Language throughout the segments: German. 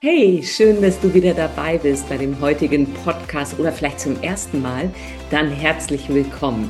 Hey, schön, dass du wieder dabei bist bei dem heutigen Podcast oder vielleicht zum ersten Mal. Dann herzlich willkommen.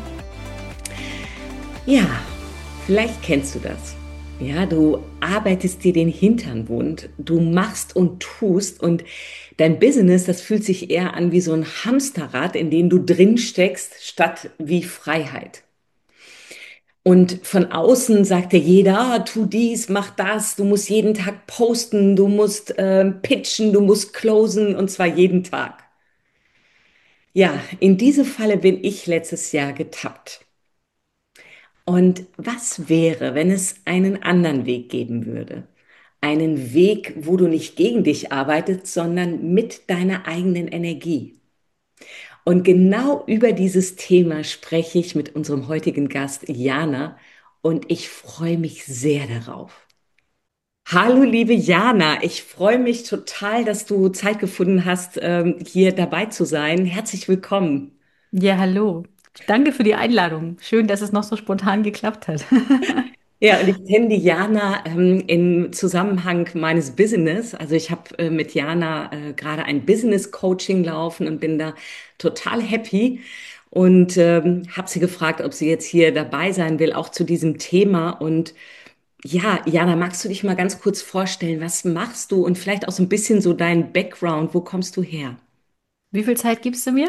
Ja, vielleicht kennst du das. Ja, du arbeitest dir den Hintern wund, du machst und tust und dein Business, das fühlt sich eher an wie so ein Hamsterrad, in dem du drin steckst, statt wie Freiheit. Und von außen sagt dir jeder, tu dies, mach das, du musst jeden Tag posten, du musst pitchen, du musst closen und zwar jeden Tag. Ja, in diese Falle bin ich letztes Jahr getappt. Und was wäre, wenn es einen anderen Weg geben würde? Einen Weg, wo du nicht gegen dich arbeitest, sondern mit deiner eigenen Energie. Und genau über dieses Thema spreche ich mit unserem heutigen Gast Jana und ich freue mich sehr darauf. Hallo, liebe Jana, ich freue mich total, dass du Zeit gefunden hast, hier dabei zu sein. Herzlich willkommen. Ja, hallo. Danke für die Einladung. Schön, dass es noch so spontan geklappt hat. Ja, und ich kenne die Jana im Zusammenhang meines Business. Also ich habe mit Jana gerade ein Business-Coaching laufen und bin da total happy und habe sie gefragt, ob sie jetzt hier dabei sein will, auch zu diesem Thema. Und ja, Jana, magst du dich mal ganz kurz vorstellen, was machst du und vielleicht auch so ein bisschen so dein Background, wo kommst du her? Wie viel Zeit gibst du mir?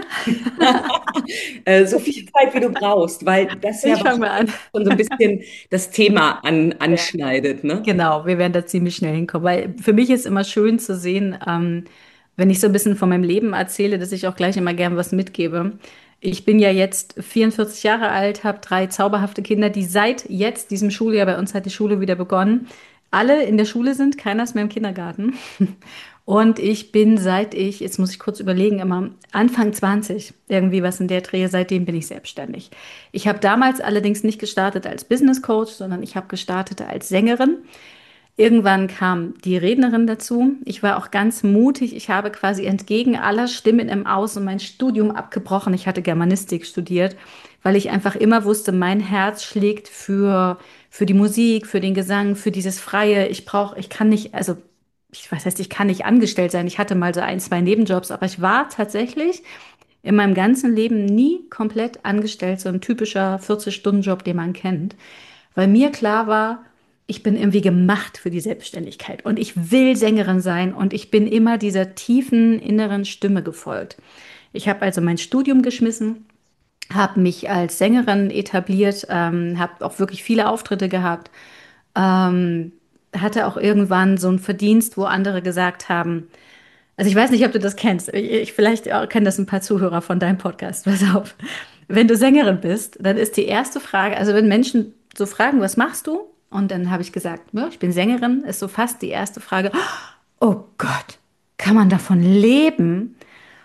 So viel Zeit, wie du brauchst, weil das ja Ich fange mal wahrscheinlich an. schon so ein bisschen das Thema Ja. anschneidet, ne? Genau, wir werden da ziemlich schnell hinkommen, weil für mich ist immer schön zu sehen, wenn ich so ein bisschen von meinem Leben erzähle, dass ich auch gleich immer gern was mitgebe. Ich bin ja jetzt 44 Jahre alt, habe drei zauberhafte Kinder, die seit jetzt, diesem Schuljahr, bei uns hat die Schule wieder begonnen, alle in der Schule sind, keiner ist mehr im Kindergarten. Und ich bin jetzt muss ich kurz überlegen, immer Anfang 20, irgendwie was in der Drehe, seitdem bin ich selbstständig. Ich habe damals allerdings nicht gestartet als Business Coach, sondern ich habe gestartet als Sängerin. Irgendwann kam die Rednerin dazu. Ich war auch ganz mutig. Ich habe quasi entgegen aller Stimmen im Außen mein Studium abgebrochen. Ich hatte Germanistik studiert, weil ich einfach immer wusste, mein Herz schlägt für die Musik, für den Gesang, für dieses Freie. Ich kann nicht, also was heißt, ich kann nicht angestellt sein. Ich hatte mal so ein, zwei Nebenjobs, aber ich war tatsächlich in meinem ganzen Leben nie komplett angestellt, so ein typischer 40-Stunden-Job, den man kennt, weil mir klar war, ich bin irgendwie gemacht für die Selbstständigkeit und ich will Sängerin sein und ich bin immer dieser tiefen inneren Stimme gefolgt. Ich habe also mein Studium geschmissen, habe mich als Sängerin etabliert, habe auch wirklich viele Auftritte gehabt, ähm, hatte auch irgendwann so einen Verdienst, wo andere gesagt haben, also ich weiß nicht, ob du das kennst. Vielleicht kennen das ein paar Zuhörer von deinem Podcast. Pass auf. Wenn du Sängerin bist, dann ist die erste Frage, also wenn Menschen so fragen, was machst du? Und dann habe ich gesagt, ja, ich bin Sängerin, ist so fast die erste Frage. Oh Gott, kann man davon leben?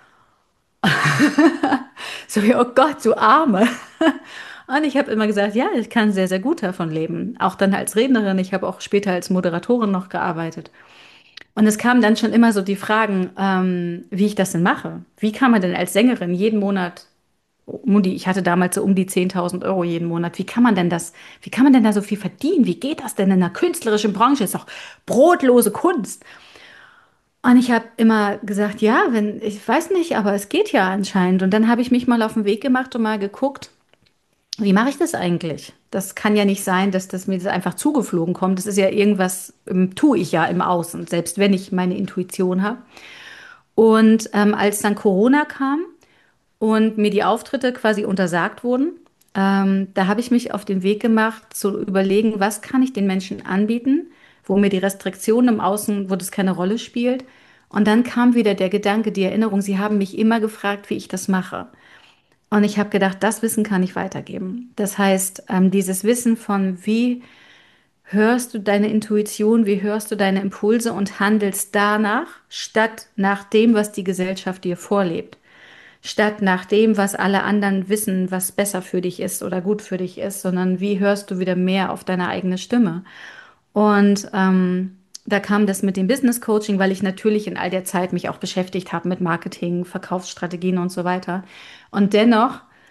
So wie, oh Gott, du Arme. Und ich habe immer gesagt, ja, ich kann sehr, sehr gut davon leben. Auch dann als Rednerin. Ich habe auch später als Moderatorin noch gearbeitet. Und es kamen dann schon immer so die Fragen, wie ich das denn mache. Wie kann man denn als Sängerin jeden Monat, ich hatte damals so um die 10.000 Euro jeden Monat, wie kann man denn da so viel verdienen? Wie geht das denn in einer künstlerischen Branche? Ist doch brotlose Kunst. Und ich habe immer gesagt, ja, ich weiß nicht, aber es geht ja anscheinend. Und dann habe ich mich mal auf den Weg gemacht und mal geguckt, wie mache ich das eigentlich? Das kann ja nicht sein, dass das mir das einfach zugeflogen kommt. Das ist ja irgendwas, tue ich ja im Außen, selbst wenn ich meine Intuition habe. Und als dann Corona kam und mir die Auftritte quasi untersagt wurden, da habe ich mich auf den Weg gemacht, zu überlegen, was kann ich den Menschen anbieten, wo mir die Restriktionen im Außen, wo das keine Rolle spielt. Und dann kam wieder der Gedanke, die Erinnerung, sie haben mich immer gefragt, wie ich das mache. Und ich habe gedacht, das Wissen kann ich weitergeben. Das heißt, dieses Wissen von, wie hörst du deine Intuition, wie hörst du deine Impulse und handelst danach, statt nach dem, was die Gesellschaft dir vorlebt, statt nach dem, was alle anderen wissen, was besser für dich ist oder gut für dich ist, sondern wie hörst du wieder mehr auf deine eigene Stimme. Und da kam das mit dem Business Coaching, weil ich natürlich in all der Zeit mich auch beschäftigt habe mit Marketing, Verkaufsstrategien und so weiter. Und dennoch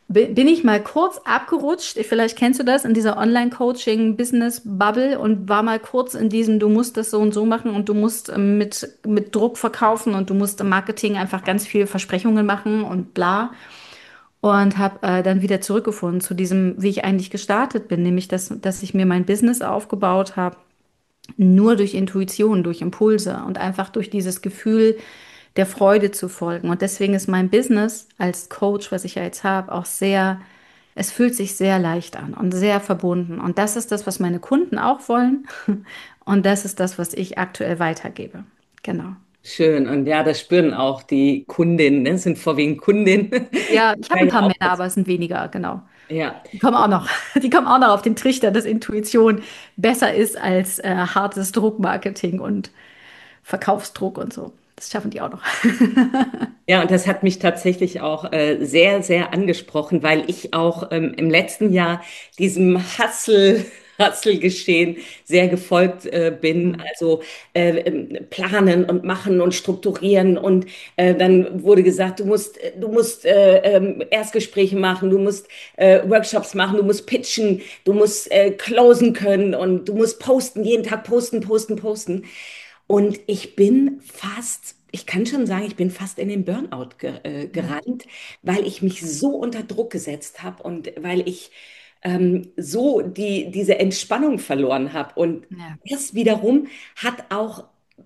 bin ich mal kurz abgerutscht, vielleicht kennst du das, in dieser Online-Coaching-Business-Bubble und war mal kurz in diesem, du musst das so und so machen und du musst mit Druck verkaufen und du musst im Marketing einfach ganz viel Versprechungen machen und bla. Und habe dann wieder zurückgefunden zu diesem, wie ich eigentlich gestartet bin, nämlich dass ich mir mein Business aufgebaut habe, nur durch Intuition, durch Impulse und einfach durch dieses Gefühl der Freude zu folgen. Und deswegen ist mein Business als Coach, was ich ja jetzt habe, auch sehr, es fühlt sich sehr leicht an und sehr verbunden. Und das ist das, was meine Kunden auch wollen. Und das ist das, was ich aktuell weitergebe. Genau. Schön. Und ja, das spüren auch die Kundinnen, ne? Das sind vorwiegend Kundinnen. Ja, ich habe Ja, ein ja, paar auch Männer, aber es sind weniger, genau. ja. Die kommen auch noch. Die kommen auch noch auf den Trichter, dass Intuition besser ist als hartes Druckmarketing und Verkaufsdruck und so. Das schaffen die auch noch. Ja, und das hat mich tatsächlich auch sehr, sehr angesprochen, weil ich auch im letzten Jahr diesem Hustle-Geschehen sehr gefolgt bin. Mhm. Also planen und machen und strukturieren. Und dann wurde gesagt, du musst Erstgespräche machen, du musst Workshops machen, du musst pitchen, du musst closen können und du musst posten, jeden Tag posten, posten, posten. Und ich kann schon sagen, ich bin fast in den Burnout Ja. gerannt, weil ich mich so unter Druck gesetzt habe und weil ich so diese Entspannung verloren habe. Und Ja. das wiederum hat auch,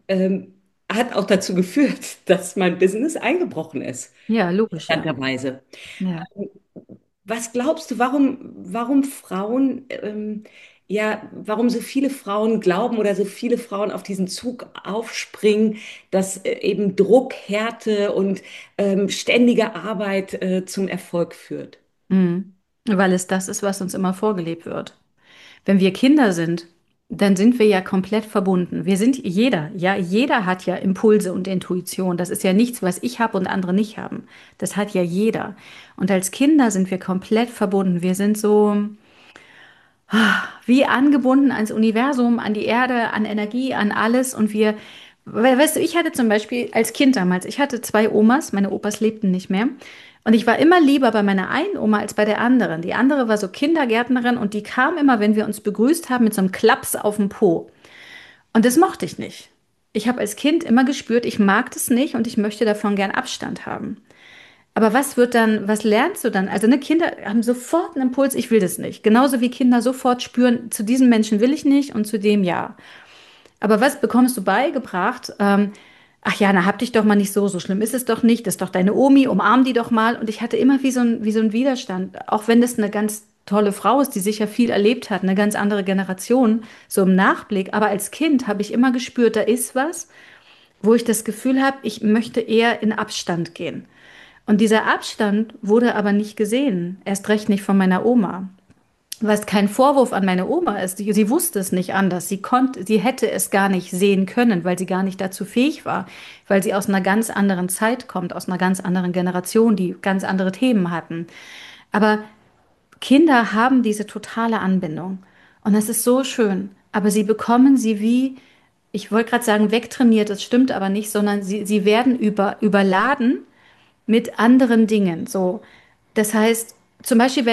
hat auch dazu geführt, dass mein Business eingebrochen ist, Ja, logisch, ja. interessanterweise. Ja. Was glaubst du, warum Frauen, warum so viele Frauen glauben oder so viele Frauen auf diesen Zug aufspringen, dass eben Druck, Härte und ständige Arbeit zum Erfolg führt? Mhm. Weil es das ist, was uns immer vorgelebt wird. Wenn wir Kinder sind, dann sind wir ja komplett verbunden. Wir sind jeder, ja, jeder hat ja Impulse und Intuition. Das ist ja nichts, was ich habe und andere nicht haben. Das hat ja jeder. Und als Kinder sind wir komplett verbunden. Wir sind so wie angebunden ans Universum, an die Erde, an Energie, an alles. Und wir, weißt du, ich hatte zum Beispiel als Kind damals, ich hatte zwei Omas, meine Opas lebten nicht mehr. Und ich war immer lieber bei meiner einen Oma als bei der anderen. Die andere war so Kindergärtnerin und die kam immer, wenn wir uns begrüßt haben, mit so einem Klaps auf dem Po. Und das mochte ich nicht. Ich habe als Kind immer gespürt, ich mag das nicht und ich möchte davon gern Abstand haben. Aber was wird dann, was lernst du dann? Also, ne, Kinder haben sofort einen Impuls, ich will das nicht. Genauso wie Kinder sofort spüren, zu diesem Menschen will ich nicht und zu dem ja. Aber was bekommst du beigebracht? Ach ja, na, hab dich doch mal nicht so, so schlimm ist es doch nicht. Das ist doch deine Omi, umarm die doch mal. Und ich hatte immer wie so ein Widerstand. Auch wenn das eine ganz tolle Frau ist, die sicher viel erlebt hat, eine ganz andere Generation, so im Nachblick. Aber als Kind habe ich immer gespürt, da ist was, wo ich das Gefühl habe, ich möchte eher in Abstand gehen. Und dieser Abstand wurde aber nicht gesehen, erst recht nicht von meiner Oma. Was kein Vorwurf an meine Oma ist, sie wusste es nicht anders. Sie hätte es gar nicht sehen können, weil sie gar nicht dazu fähig war, weil sie aus einer ganz anderen Zeit kommt, aus einer ganz anderen Generation, die ganz andere Themen hatten. Aber Kinder haben diese totale Anbindung. Und das ist so schön. Aber sie bekommen sie wie, ich wollte gerade sagen, wegtrainiert, das stimmt aber nicht, sondern sie werden überladen mit anderen Dingen. So, das heißt, zum Beispiel,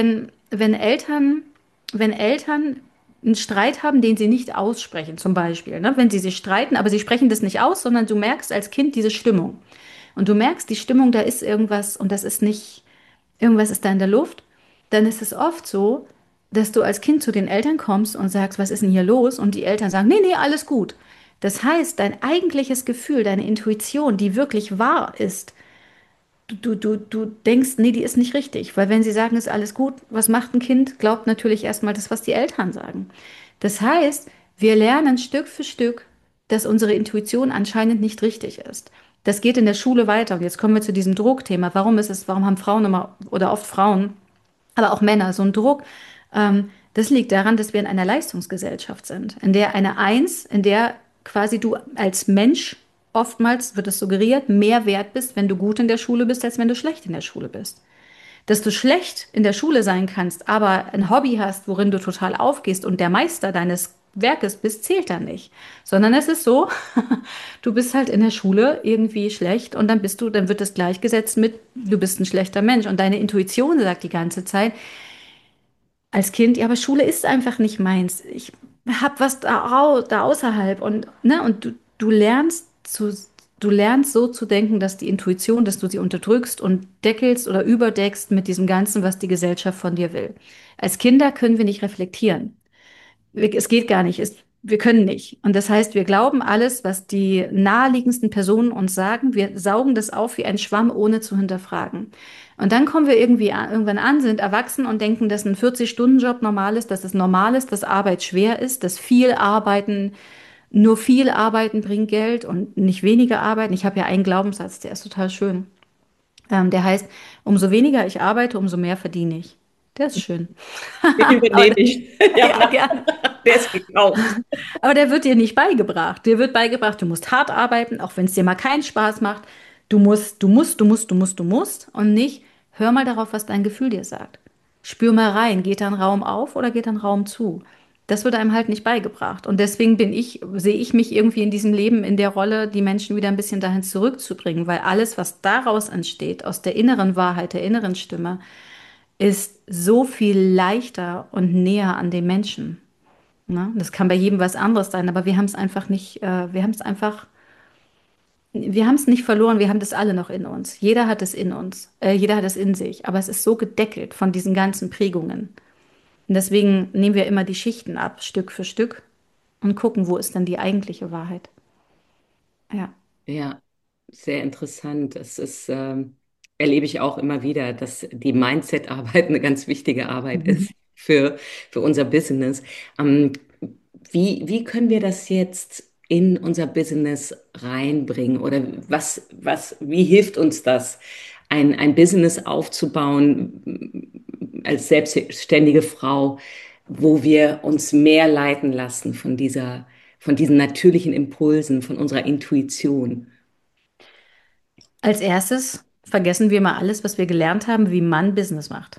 wenn Eltern einen Streit haben, den sie nicht aussprechen, zum Beispiel, ne? Wenn sie sich streiten, aber sie sprechen das nicht aus, sondern du merkst als Kind diese Stimmung. Und du merkst, die Stimmung, da ist irgendwas und das ist nicht, irgendwas ist da in der Luft, dann ist es oft so, dass du als Kind zu den Eltern kommst und sagst, was ist denn hier los? Und die Eltern sagen, nee, nee, alles gut. Das heißt, dein eigentliches Gefühl, deine Intuition, die wirklich wahr ist, du denkst, nee, die ist nicht richtig. Weil wenn sie sagen, ist alles gut, was macht ein Kind? Glaubt natürlich erstmal das, was die Eltern sagen. Das heißt, wir lernen Stück für Stück, dass unsere Intuition anscheinend nicht richtig ist. Das geht in der Schule weiter. Und jetzt kommen wir zu diesem Druckthema. Warum haben Frauen immer oder oft Frauen, aber auch Männer so einen Druck? Das liegt daran, dass wir in einer Leistungsgesellschaft sind, in der eine Eins, in der quasi du als Mensch oftmals wird es suggeriert, mehr wert bist, wenn du gut in der Schule bist, als wenn du schlecht in der Schule bist. Dass du schlecht in der Schule sein kannst, aber ein Hobby hast, worin du total aufgehst und der Meister Werkes bist, zählt da nicht. Sondern es ist so, du bist halt in der Schule irgendwie schlecht und dann wird das gleichgesetzt mit, du bist ein schlechter Mensch. Und deine Intuition sagt die ganze Zeit, als Kind, ja, aber Schule ist einfach nicht meins. Ich habe was da außerhalb und, ne, und du lernst so zu denken, dass die Intuition, dass du sie unterdrückst und deckelst oder überdeckst mit diesem Ganzen, was die Gesellschaft von dir will. Als Kinder können wir nicht reflektieren. Es geht gar nicht. Wir können nicht. Und das heißt, wir glauben alles, was die naheliegendsten Personen uns sagen. Wir saugen das auf wie ein Schwamm, ohne zu hinterfragen. Und dann kommen wir irgendwann an, sind erwachsen und denken, dass ein 40-Stunden-Job normal ist, dass es normal ist, dass Arbeit schwer ist, dass nur viel Arbeiten bringt Geld und nicht weniger arbeiten. Ich habe ja einen Glaubenssatz, der ist total schön. Der heißt, umso weniger ich arbeite, umso mehr verdiene ich. Der ist schön. Den Aber, übernehme ich. ja, Ja, gern. der ist gekauft. Aber der wird dir nicht beigebracht. Dir wird beigebracht, du musst hart arbeiten, auch wenn es dir mal keinen Spaß macht. Du musst und nicht, hör mal darauf, was dein Gefühl dir sagt. Spür mal rein, geht da ein Raum auf oder geht da ein Raum zu? Das wird einem halt nicht beigebracht. Und deswegen sehe ich mich irgendwie in diesem Leben in der Rolle, die Menschen wieder ein bisschen dahin zurückzubringen, weil alles, was daraus entsteht, aus der inneren Wahrheit, der inneren Stimme, ist so viel leichter und näher an den Menschen. Ne? Das kann bei jedem was anderes sein, aber wir haben es einfach nicht, wir haben es nicht verloren, wir haben das alle noch in uns. Jeder hat es in uns, jeder hat es in sich, aber es ist so gedeckelt von diesen ganzen Prägungen. Und deswegen nehmen wir immer die Schichten ab, Stück für Stück, und gucken, wo ist dann die eigentliche Wahrheit. Ja. Ja, sehr interessant. Erlebe ich auch immer wieder, dass die Mindset-Arbeit eine ganz wichtige Arbeit Mhm. ist für unser Business. Ähm, wie können wir das jetzt in unser Business reinbringen? Oder wie hilft uns das, ein Business aufzubauen als selbstständige Frau, wo wir uns mehr leiten lassen von diesen natürlichen Impulsen, von unserer Intuition? Als erstes vergessen wir mal alles, was wir gelernt haben, wie man Business macht.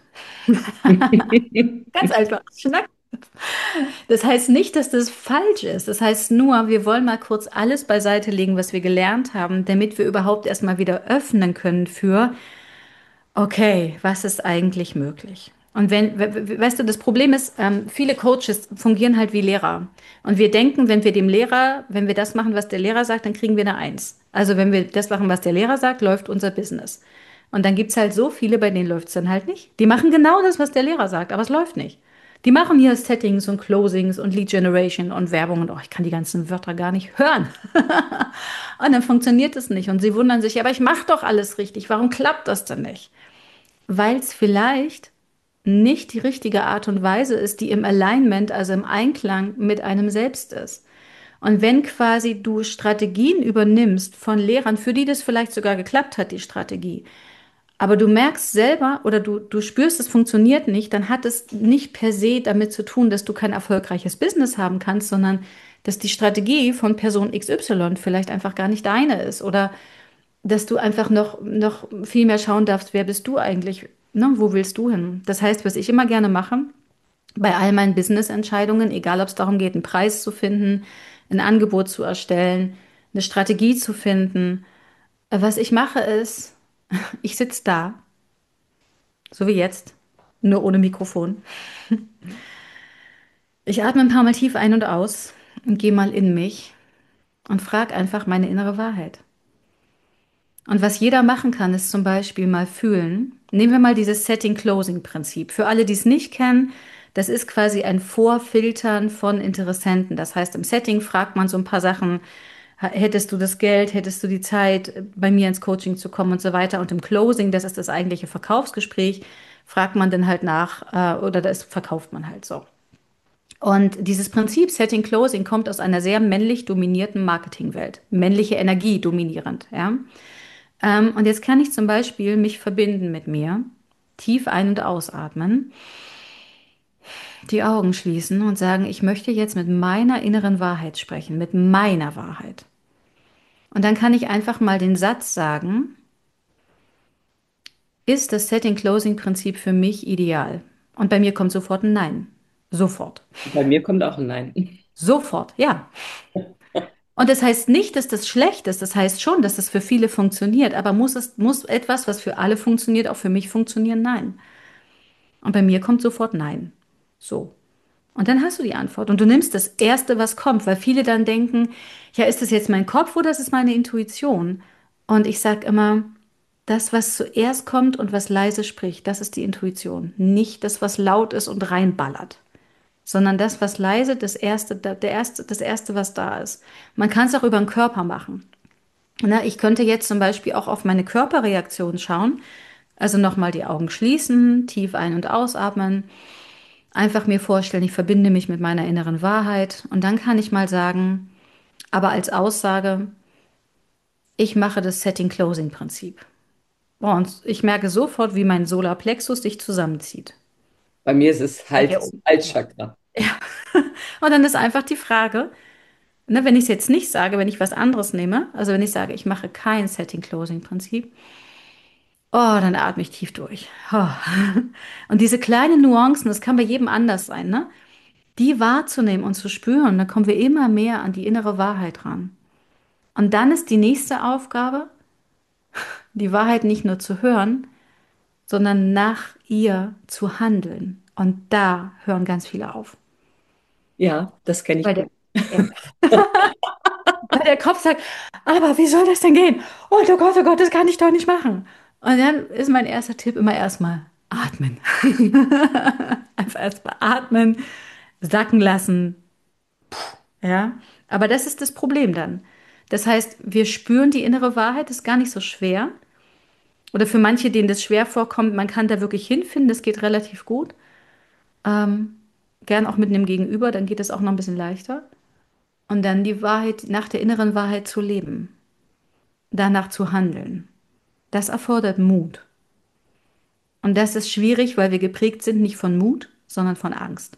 Ganz einfach. Schnack. Das heißt nicht, dass das falsch ist. Das heißt nur, wir wollen mal kurz alles beiseite legen, was wir gelernt haben, damit wir überhaupt erstmal wieder öffnen können für, okay, was ist eigentlich möglich? Und weißt du, das Problem ist, viele Coaches fungieren halt wie Lehrer. Und wir denken, wenn wir das machen, was der Lehrer sagt, dann kriegen wir eine Eins. Also wenn wir das machen, was der Lehrer sagt, läuft unser Business. Und dann gibt's halt so viele, bei denen läuft's dann halt nicht. Die machen genau das, was der Lehrer sagt, aber es läuft nicht. Die machen hier Settings und Closings und Lead Generation und Werbung und oh, ich kann die ganzen Wörter gar nicht hören. Und dann funktioniert es nicht. Und sie wundern sich, ja, aber ich mache doch alles richtig. Warum klappt das denn nicht? Weil es vielleicht nicht die richtige Art und Weise ist, die im Alignment, also im Einklang mit einem selbst ist. Und wenn quasi du Strategien übernimmst von Lehrern, für die das vielleicht sogar geklappt hat, die Strategie, aber du merkst selber oder du spürst, es funktioniert nicht, dann hat es nicht per se damit zu tun, dass du kein erfolgreiches Business haben kannst, sondern dass die Strategie von Person XY vielleicht einfach gar nicht deine ist oder dass du einfach noch viel mehr schauen darfst, wer bist du eigentlich, ne? Wo willst du hin? Das heißt, was ich immer gerne mache, bei all meinen Business-Entscheidungen, egal ob es darum geht, einen Preis zu finden, ein Angebot zu erstellen, eine Strategie zu finden, was ich mache ist, ich sitze da, so wie jetzt, nur ohne Mikrofon. Ich atme ein paar Mal tief ein und aus und gehe mal in mich und frage einfach meine innere Wahrheit. Und was jeder machen kann, ist zum Beispiel mal fühlen. Nehmen wir mal dieses Setting-Closing-Prinzip. Für alle, die es nicht kennen, das ist quasi ein Vorfiltern von Interessenten. Das heißt, im Setting fragt man so ein paar Sachen. Hättest du das Geld, hättest du die Zeit, bei mir ins Coaching zu kommen und so weiter. Und im Closing, das ist das eigentliche Verkaufsgespräch, fragt man dann halt nach, oder das verkauft man halt so. Und dieses Prinzip Setting Closing kommt aus einer sehr männlich dominierten Marketingwelt. Männliche Energie dominierend, ja. Und jetzt kann ich zum Beispiel mich verbinden mit mir, tief ein- und ausatmen, die Augen schließen und sagen, ich möchte jetzt mit meiner inneren Wahrheit sprechen, mit meiner Wahrheit. Und dann kann ich einfach mal den Satz sagen, ist das Setting-Closing-Prinzip für mich ideal? Und bei mir kommt sofort ein Nein. Sofort. Bei mir kommt auch ein Nein. Sofort, ja. Und das heißt nicht, dass das schlecht ist. Das heißt schon, dass das für viele funktioniert. Aber muss etwas, was für alle funktioniert, auch für mich funktionieren? Nein. Und bei mir kommt sofort Nein. So. Und dann hast du die Antwort. Und du nimmst das Erste, was kommt, weil viele dann denken, ja, ist das jetzt mein Kopf oder ist es meine Intuition? Und ich sage immer, das, was zuerst kommt und was leise spricht, das ist die Intuition. Nicht das, was laut ist und reinballert, sondern das, was leise, das Erste, was da ist. Man kann es auch über den Körper machen. Na, ich könnte jetzt zum Beispiel auch auf meine Körperreaktion schauen. Also nochmal die Augen schließen, tief ein- und ausatmen. Einfach mir vorstellen, ich verbinde mich mit meiner inneren Wahrheit. Und dann kann ich mal sagen, aber als Aussage, ich mache das Setting-Closing-Prinzip. Boah, und ich merke sofort, wie mein Solarplexus sich zusammenzieht. Bei mir ist es Ja, hier Hals, oben. Ja. Halschakra. Ja. Und dann ist einfach die Frage, ne, wenn ich es jetzt nicht sage, wenn ich was anderes nehme, also wenn ich sage, ich mache kein Setting-Closing-Prinzip, oh, dann atme ich tief durch. Oh. Und diese kleinen Nuancen, das kann bei jedem anders sein, ne? Die wahrzunehmen und zu spüren, dann kommen wir immer mehr an die innere Wahrheit ran. Und dann ist die nächste Aufgabe, die Wahrheit nicht nur zu hören, sondern nach ihr zu handeln. Und da hören ganz viele auf. Ja, das kenne ich Weil gut. der, ja, weil der Kopf sagt, aber wie soll das denn gehen? Oh Gott, das kann ich doch nicht machen. Und dann ist mein erster Tipp immer erstmal atmen. Einfach erstmal atmen, sacken lassen. Ja, aber das ist das Problem dann. Das heißt, wir spüren die innere Wahrheit, ist gar nicht so schwer. Oder für manche, denen das schwer vorkommt, man kann da wirklich hinfinden, das geht relativ gut. Ähm, Gern auch mit einem Gegenüber, dann geht es auch noch ein bisschen leichter. Und dann die Wahrheit, nach der inneren Wahrheit zu leben, danach zu handeln. Das erfordert Mut. Und das ist schwierig, weil wir geprägt sind nicht von Mut, sondern von Angst.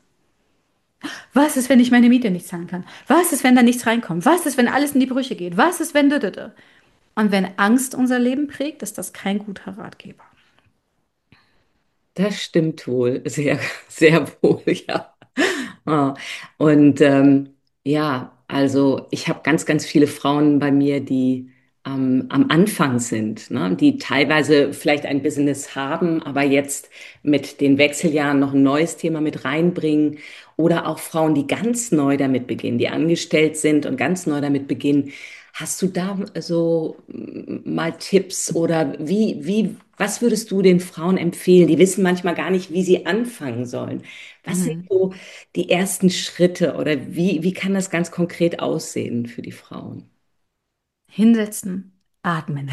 Was ist, wenn ich meine Miete nicht zahlen kann? Was ist, wenn da nichts reinkommt? Was ist, wenn alles in die Brüche geht? Was ist, wenn... Und wenn Angst unser Leben prägt, ist das kein guter Ratgeber. Das stimmt wohl, sehr, sehr wohl, ja. Ah, Und ja, also ich habe ganz, ganz viele Frauen bei mir, die am Anfang sind, ne? Die teilweise vielleicht ein Business haben, aber jetzt mit den Wechseljahren noch ein neues Thema mit reinbringen. Oder auch Frauen, die ganz neu damit beginnen, die angestellt sind und ganz neu damit beginnen. Hast du da so mal Tipps oder was würdest du den Frauen empfehlen? Die wissen manchmal gar nicht, wie sie anfangen sollen. Was sind Mhm. so die ersten Schritte oder wie kann das ganz konkret aussehen für die Frauen? Hinsetzen, atmen.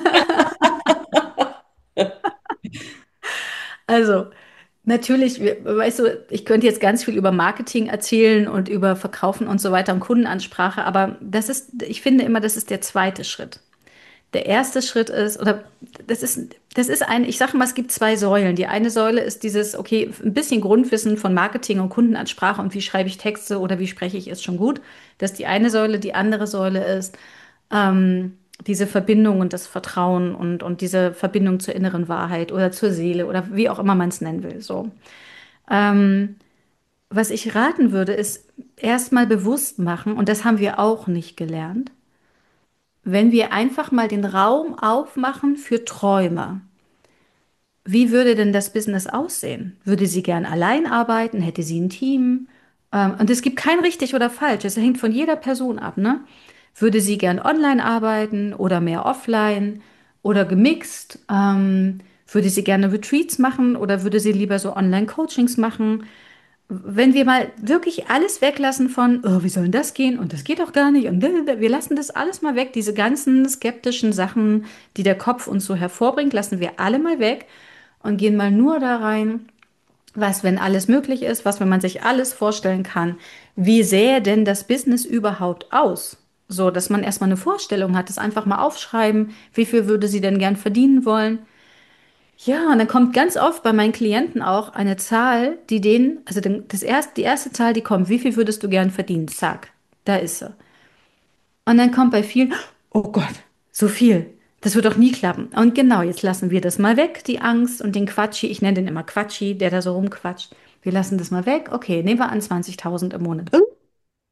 Also, natürlich, weißt du, ich könnte jetzt ganz viel über Marketing erzählen und über Verkaufen und so weiter und Kundenansprache, aber ich finde immer, das ist der zweite Schritt. Der erste Schritt ist, oder ich sage mal, es gibt zwei Säulen. Die eine Säule ist dieses, okay, ein bisschen Grundwissen von Marketing und Kundenansprache und wie schreibe ich Texte oder wie spreche ich, ist schon gut. Das ist die eine Säule. Die andere Säule ist diese Verbindung und das Vertrauen und diese Verbindung zur inneren Wahrheit oder zur Seele oder wie auch immer man es nennen will. So. Ähm, Was ich raten würde, ist erstmal bewusst machen, und das haben wir auch nicht gelernt, wenn wir einfach mal den Raum aufmachen für Träume. Wie würde denn das Business aussehen? Würde sie gern allein arbeiten? Hätte sie ein Team? Und es gibt kein richtig oder falsch. Es hängt von jeder Person ab, ne? Würde sie gern online arbeiten oder mehr offline oder gemixt? Würde sie gerne Retreats machen oder würde sie lieber so Online-Coachings machen? Wenn wir mal wirklich alles weglassen von, oh, wie soll denn das gehen? Und das geht doch gar nicht. Und wir lassen das alles mal weg. Diese ganzen skeptischen Sachen, die der Kopf uns so hervorbringt, lassen wir alle mal weg und gehen mal nur da rein, was, wenn alles möglich ist, was, wenn man sich alles vorstellen kann. Wie sähe denn das Business überhaupt aus? So, dass man erstmal eine Vorstellung hat, das einfach mal aufschreiben. Wie viel würde sie denn gern verdienen wollen? Ja, und dann kommt ganz oft bei meinen Klienten auch eine Zahl, die erste Zahl, die kommt, wie viel würdest du gern verdienen? Zack, da ist sie. Und dann kommt bei vielen, oh Gott, so viel. Das wird doch nie klappen. Und genau, jetzt lassen wir das mal weg, die Angst und den Quatschi. Ich nenne den immer Quatschi, der da so rumquatscht. Wir lassen das mal weg. Okay, nehmen wir an 20.000 im Monat.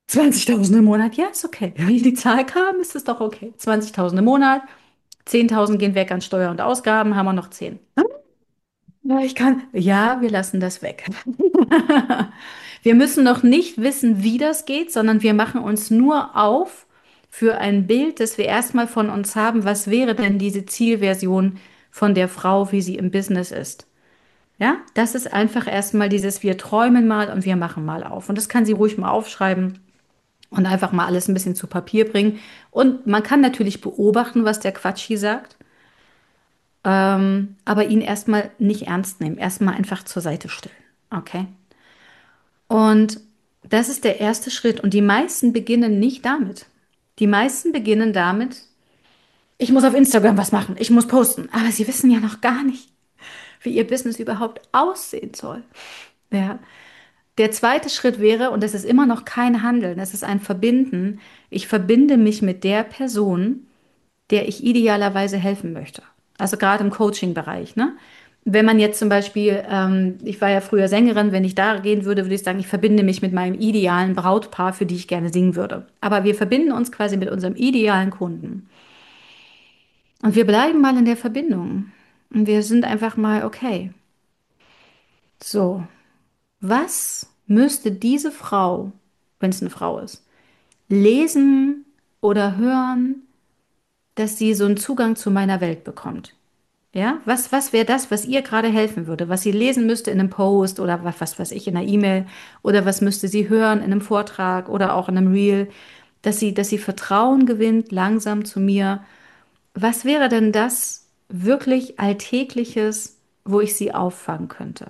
20.000 im Monat, ja, ist okay. Wenn die Zahl kam, ist es doch okay. 20.000 im Monat, 10.000 gehen weg an Steuer und Ausgaben, haben wir noch 10. Ja, ja, wir lassen das weg. Wir müssen noch nicht wissen, wie das geht, sondern wir machen uns nur auf für ein Bild, das wir erstmal von uns haben. Was wäre denn diese Zielversion von der Frau, wie sie im Business ist? Ja, das ist einfach erstmal dieses, wir träumen mal und wir machen mal auf. Und das kann sie ruhig mal aufschreiben und einfach mal alles ein bisschen zu Papier bringen. Und man kann natürlich beobachten, was der Quatschi sagt, aber ihn erstmal nicht ernst nehmen, erstmal einfach zur Seite stellen. Okay? Und das ist der erste Schritt. Und die meisten beginnen nicht damit. Die meisten beginnen damit, ich muss auf Instagram was machen, ich muss posten. Aber sie wissen ja noch gar nicht, wie ihr Business überhaupt aussehen soll. Ja. Der zweite Schritt wäre, und das ist immer noch kein Handeln, das ist ein Verbinden. Ich verbinde mich mit der Person, der ich idealerweise helfen möchte. Also gerade im Coaching-Bereich, ne? Wenn man jetzt zum Beispiel, ich war ja früher Sängerin, wenn ich da gehen würde, würde ich sagen, ich verbinde mich mit meinem idealen Brautpaar, für die ich gerne singen würde. Aber wir verbinden uns quasi mit unserem idealen Kunden. Und wir bleiben mal in der Verbindung. Und wir sind einfach mal, okay, so, was müsste diese Frau, wenn es eine Frau ist, lesen oder hören, dass sie so einen Zugang zu meiner Welt bekommt? Ja, was wäre das, was ihr gerade helfen würde, was sie lesen müsste in einem Post oder was weiß ich, in einer E-Mail oder was müsste sie hören in einem Vortrag oder auch in einem Reel, dass sie Vertrauen gewinnt langsam zu mir. Was wäre denn das wirklich Alltägliches, wo ich sie auffangen könnte?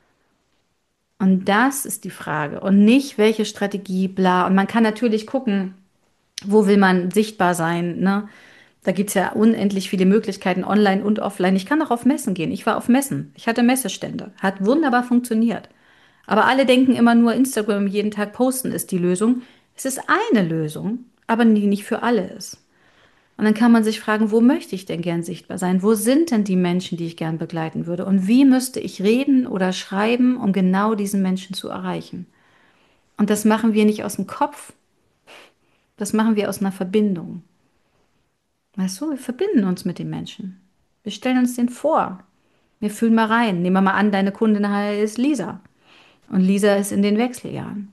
Und das ist die Frage und nicht welche Strategie, bla. Und man kann natürlich gucken, wo will man sichtbar sein, ne? Da gibt es ja unendlich viele Möglichkeiten, online und offline. Ich kann auch auf Messen gehen. Ich war auf Messen. Ich hatte Messestände. Hat wunderbar funktioniert. Aber alle denken immer nur, Instagram jeden Tag posten ist die Lösung. Es ist eine Lösung, aber die nicht für alle ist. Und dann kann man sich fragen, wo möchte ich denn gern sichtbar sein? Wo sind denn die Menschen, die ich gern begleiten würde? Und wie müsste ich reden oder schreiben, um genau diesen Menschen zu erreichen? Und das machen wir nicht aus dem Kopf, das machen wir aus einer Verbindung. Weißt du, wir verbinden uns mit den Menschen. Wir stellen uns den vor. Wir fühlen mal rein. Nehmen wir mal an, deine Kundin ist Lisa. Und Lisa ist in den Wechseljahren.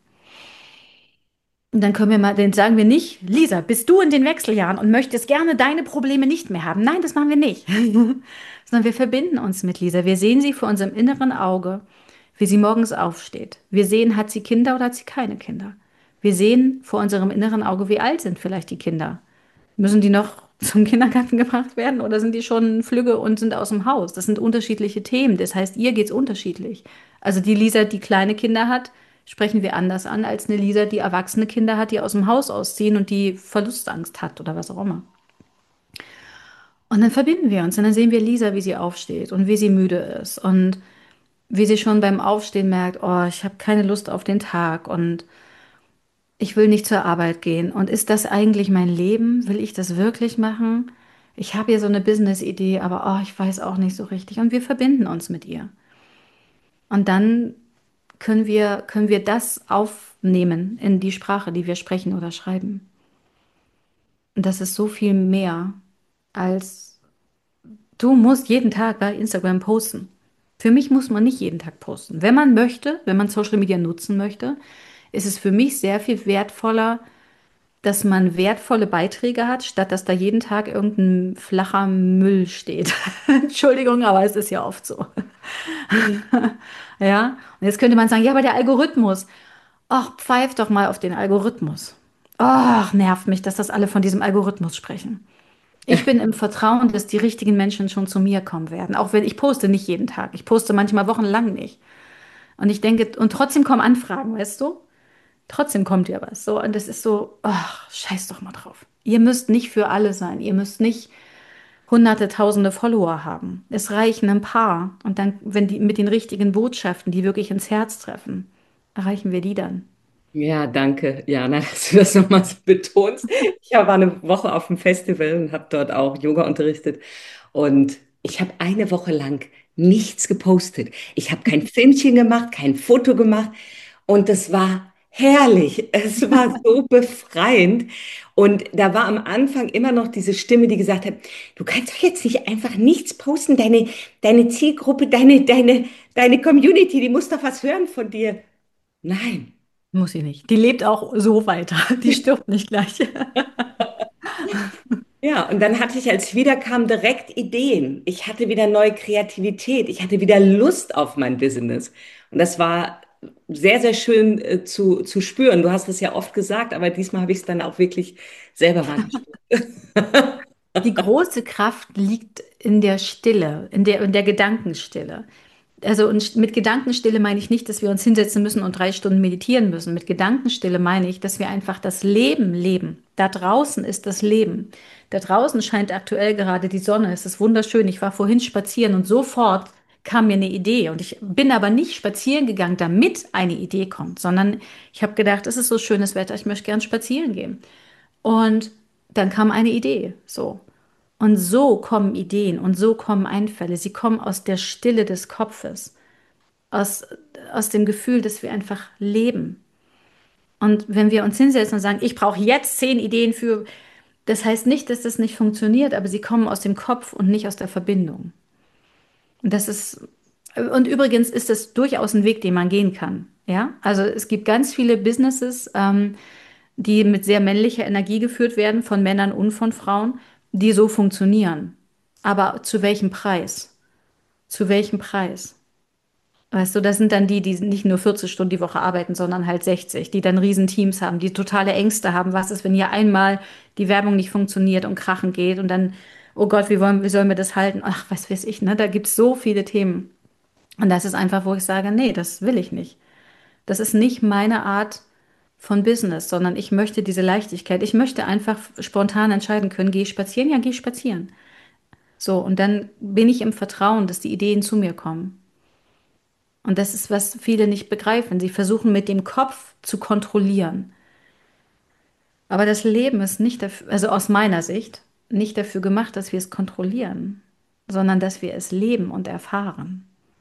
Und dann können wir mal, dann sagen wir nicht, Lisa, bist du in den Wechseljahren und möchtest gerne deine Probleme nicht mehr haben? Nein, das machen wir nicht. Sondern wir verbinden uns mit Lisa. Wir sehen sie vor unserem inneren Auge, wie sie morgens aufsteht. Wir sehen, hat sie Kinder oder hat sie keine Kinder? Wir sehen vor unserem inneren Auge, wie alt sind vielleicht die Kinder? Müssen die noch zum Kindergarten gebracht werden oder sind die schon flügge und sind aus dem Haus? Das sind unterschiedliche Themen. Das heißt, ihr geht's unterschiedlich. Also die Lisa, die kleine Kinder hat, sprechen wir anders an als eine Lisa, die erwachsene Kinder hat, die aus dem Haus ausziehen und die Verlustangst hat oder was auch immer. Und dann verbinden wir uns und dann sehen wir Lisa, wie sie aufsteht und wie sie müde ist und wie sie schon beim Aufstehen merkt, oh, ich habe keine Lust auf den Tag und ich will nicht zur Arbeit gehen. Und ist das eigentlich mein Leben? Will ich das wirklich machen? Ich habe hier so eine Business-Idee, aber oh, ich weiß auch nicht so richtig. Und wir verbinden uns mit ihr. Und dann können wir das aufnehmen in die Sprache, die wir sprechen oder schreiben. Und das ist so viel mehr als du musst jeden Tag bei Instagram posten. Für mich muss man nicht jeden Tag posten. Wenn man möchte, wenn man Social Media nutzen möchte, ist es für mich sehr viel wertvoller, dass man wertvolle Beiträge hat, statt dass da jeden Tag irgendein flacher Müll steht. Entschuldigung, aber es ist ja oft so. Ja, und jetzt könnte man sagen, ja, aber der Algorithmus. Ach, pfeif doch mal auf den Algorithmus. Ach, nervt mich, dass das alle von diesem Algorithmus sprechen. Ich bin im Vertrauen, dass die richtigen Menschen schon zu mir kommen werden. Auch wenn ich poste nicht jeden Tag. Ich poste manchmal wochenlang nicht. Und ich denke, und trotzdem kommen Anfragen, weißt du? Trotzdem kommt ja was. So, und das ist so, ach, scheiß doch mal drauf. Ihr müsst nicht für alle sein. Ihr müsst nicht hunderte, tausende Follower haben. Es reichen ein paar. Und dann, wenn die mit den richtigen Botschaften, die wirklich ins Herz treffen, erreichen wir die dann. Ja, danke, Jana, dass du das nochmal so betonst. Ich war eine Woche auf dem Festival und habe dort auch Yoga unterrichtet. Und ich habe eine Woche lang nichts gepostet. Ich habe kein Filmchen gemacht, kein Foto gemacht. Und das war herrlich. Es war so befreiend. Und da war am Anfang immer noch diese Stimme, die gesagt hat, du kannst doch jetzt nicht einfach nichts posten. Deine Zielgruppe, deine Community, die muss doch was hören von dir. Nein. Muss sie nicht. Die lebt auch so weiter. Die stirbt nicht gleich. Ja, und dann hatte ich, als ich wiederkam, direkt Ideen. Ich hatte wieder neue Kreativität. Ich hatte wieder Lust auf mein Business. Und das war sehr, sehr schön zu spüren. Du hast es ja oft gesagt, aber diesmal habe ich es dann auch wirklich selber mal gespürt. Die große Kraft liegt in der Stille, in der Gedankenstille. Also und mit Gedankenstille meine ich nicht, dass wir uns hinsetzen müssen und 3 Stunden meditieren müssen. Mit Gedankenstille meine ich, dass wir einfach das Leben leben. Da draußen ist das Leben. Da draußen scheint aktuell gerade die Sonne. Es ist wunderschön. Ich war vorhin spazieren und sofort kam mir eine Idee. Und ich bin aber nicht spazieren gegangen, damit eine Idee kommt, sondern ich habe gedacht, es ist so schönes Wetter, ich möchte gern spazieren gehen. Und dann kam eine Idee. So. Und so kommen Ideen und so kommen Einfälle. Sie kommen aus der Stille des Kopfes, aus, aus dem Gefühl, dass wir einfach leben. Und wenn wir uns hinsetzen und sagen, ich brauche jetzt 10 Ideen für, das heißt nicht, dass das nicht funktioniert, aber sie kommen aus dem Kopf und nicht aus der Verbindung. Und das ist, und übrigens ist das durchaus ein Weg, den man gehen kann. Ja, also es gibt ganz viele Businesses, die mit sehr männlicher Energie geführt werden, von Männern und von Frauen, die so funktionieren. Aber zu welchem Preis? Zu welchem Preis? Weißt du, das sind dann die, die nicht nur 40 Stunden die Woche arbeiten, sondern halt 60, die dann Riesenteams haben, die totale Ängste haben. Was ist, wenn hier einmal die Werbung nicht funktioniert und krachen geht und dann, oh Gott, wie sollen wir das halten? Ach, was weiß ich, ne? Da gibt es so viele Themen. Und das ist einfach, wo ich sage, nee, das will ich nicht. Das ist nicht meine Art von Business, sondern ich möchte diese Leichtigkeit. Ich möchte einfach spontan entscheiden können, gehe ich spazieren? Ja, gehe ich spazieren. So, und dann bin ich im Vertrauen, dass die Ideen zu mir kommen. Und das ist, was viele nicht begreifen. Sie versuchen mit dem Kopf zu kontrollieren. Aber das Leben ist nicht dafür, also aus meiner Sicht, nicht dafür gemacht, dass wir es kontrollieren, sondern dass wir es leben und erfahren.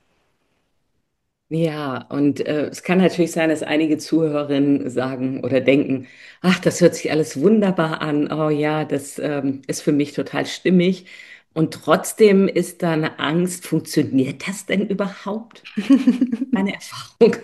Ja, und es kann natürlich sein, dass einige Zuhörerinnen sagen oder denken, ach, das hört sich alles wunderbar an. Oh ja, das ist für mich total stimmig. Und trotzdem ist da eine Angst, funktioniert das denn überhaupt? Eine Erfahrung.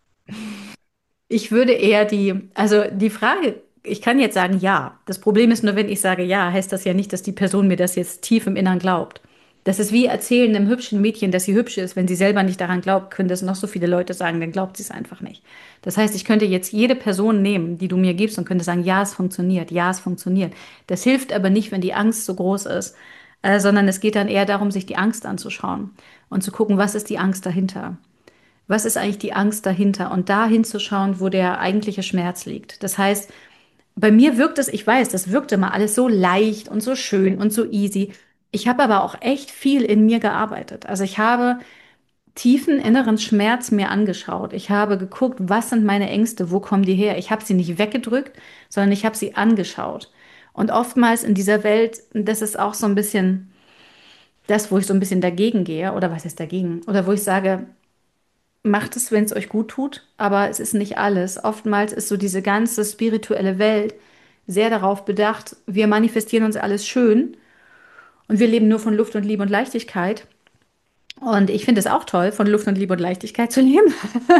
Ich würde eher also die Frage, ich kann jetzt sagen ja. Das Problem ist nur, wenn ich sage ja, heißt das ja nicht, dass die Person mir das jetzt tief im Innern glaubt. Das ist wie erzählen einem hübschen Mädchen, dass sie hübsch ist. Wenn sie selber nicht daran glaubt, können das noch so viele Leute sagen, dann glaubt sie es einfach nicht. Das heißt, ich könnte jetzt jede Person nehmen, die du mir gibst und könnte sagen, ja, es funktioniert, ja, es funktioniert. Das hilft aber nicht, wenn die Angst so groß ist, sondern es geht dann eher darum, sich die Angst anzuschauen und zu gucken, was ist die Angst dahinter. Was ist eigentlich die Angst dahinter? Und da hinzuschauen, wo der eigentliche Schmerz liegt. Das heißt, bei mir wirkt es, ich weiß, das wirkt immer alles so leicht und so schön und so easy. Ich habe aber auch echt viel in mir gearbeitet. Also ich habe tiefen inneren Schmerz mir angeschaut. Ich habe geguckt, was sind meine Ängste, wo kommen die her? Ich habe sie nicht weggedrückt, sondern ich habe sie angeschaut. Und oftmals in dieser Welt, das ist auch so ein bisschen das, wo ich so ein bisschen dagegen gehe, oder was ist dagegen? Oder wo ich sage, macht es, wenn es euch gut tut, aber es ist nicht alles. Oftmals ist so diese ganze spirituelle Welt sehr darauf bedacht, wir manifestieren uns alles schön und wir leben nur von Luft und Liebe und Leichtigkeit. Und ich finde es auch toll, von Luft und Liebe und Leichtigkeit zu leben.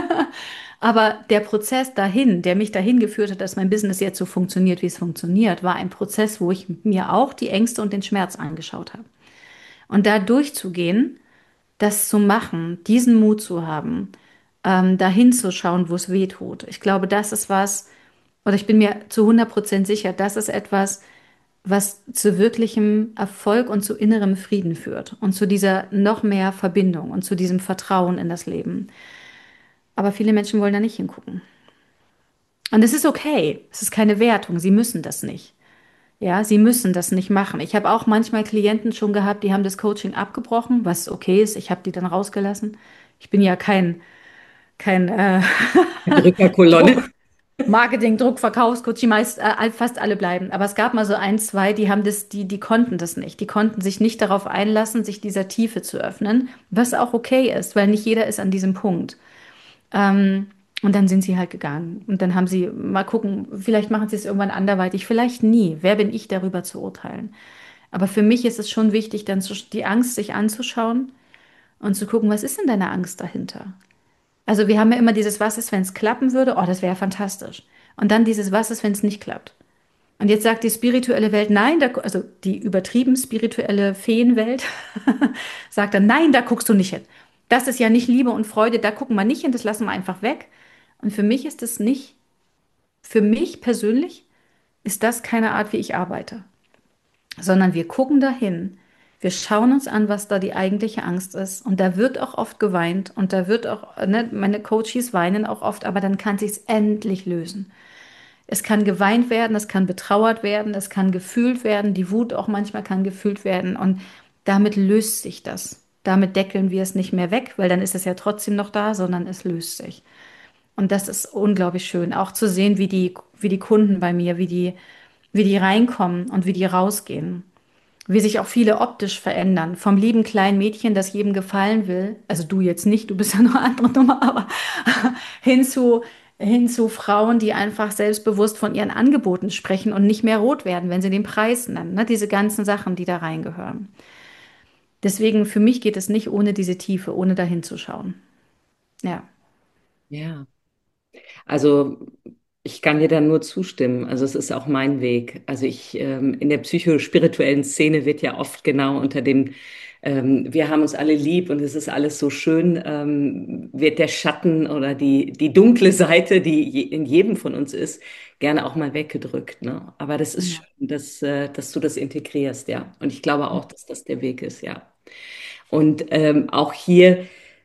Aber der Prozess dahin, der mich dahin geführt hat, dass mein Business jetzt so funktioniert, wie es funktioniert, war ein Prozess, wo ich mir auch die Ängste und den Schmerz angeschaut habe. Und da durchzugehen, das zu machen, diesen Mut zu haben, dahin zu schauen, wo es weh tut. Ich glaube, das ist was, oder ich bin mir zu 100% sicher, das ist etwas, was zu wirklichem Erfolg und zu innerem Frieden führt und zu dieser noch mehr Verbindung und zu diesem Vertrauen in das Leben. Aber viele Menschen wollen da nicht hingucken. Und es ist okay. Es ist keine Wertung. Sie müssen das nicht. Ja, sie müssen das nicht machen. Ich habe auch manchmal Klienten schon gehabt, die haben das Coaching abgebrochen, was okay ist. Ich habe die dann rausgelassen. Ich bin ja kein Drückerkolonne. Druck, Marketing, Druck, Verkaufscoach, die fast alle bleiben. Aber es gab mal so ein, zwei, die haben die konnten das nicht. Die konnten sich nicht darauf einlassen, sich dieser Tiefe zu öffnen, was auch okay ist, weil nicht jeder ist an diesem Punkt. Und dann sind sie halt gegangen. Und dann haben sie, mal gucken, vielleicht machen sie es irgendwann anderweitig, vielleicht nie. Wer bin ich darüber zu urteilen? Aber für mich ist es schon wichtig, dann die Angst sich anzuschauen und zu gucken, was ist denn deine Angst dahinter? Also wir haben ja immer dieses, was ist, wenn es klappen würde? Oh, das wäre fantastisch. Und dann dieses, was ist, wenn es nicht klappt? Und jetzt sagt die spirituelle Welt, nein, da, also die übertrieben spirituelle Feenwelt sagt dann, nein, da guckst du nicht hin. Das ist ja nicht Liebe und Freude, da gucken wir nicht hin, das lassen wir einfach weg. Und für mich ist es nicht, für mich persönlich ist das keine Art, wie ich arbeite, sondern wir gucken dahin, wir schauen uns an, was da die eigentliche Angst ist. Und da wird auch oft geweint und da wird auch, ne, meine Coaches weinen auch oft, aber dann kann sich's endlich lösen. Es kann geweint werden, es kann betrauert werden, es kann gefühlt werden, die Wut auch manchmal kann gefühlt werden und damit löst sich das. Damit deckeln wir es nicht mehr weg, weil dann ist es ja trotzdem noch da, sondern es löst sich. Und das ist unglaublich schön, auch zu sehen, wie die Kunden bei mir, wie die reinkommen und wie die rausgehen. Wie sich auch viele optisch verändern. Vom lieben kleinen Mädchen, das jedem gefallen will, also du jetzt nicht, du bist ja noch eine andere Nummer, aber hin zu, hin zu Frauen, die einfach selbstbewusst von ihren Angeboten sprechen und nicht mehr rot werden, wenn sie den Preis nennen. Ne? Diese ganzen Sachen, die da reingehören. Deswegen, für mich geht es nicht ohne diese Tiefe, ohne dahin zu schauen. Ja. Ja. Also ich kann dir da nur zustimmen. Also es ist auch mein Weg. Also in der psychospirituellen Szene wird ja oft genau unter dem, wir haben uns alle lieb und es ist alles so schön, wird der Schatten oder die dunkle Seite, die in jedem von uns ist, gerne auch mal weggedrückt. Ne? Aber das ist Ja. schön, dass du das integrierst, ja. Und ich glaube auch, dass das der Weg ist, ja. Und auch hier.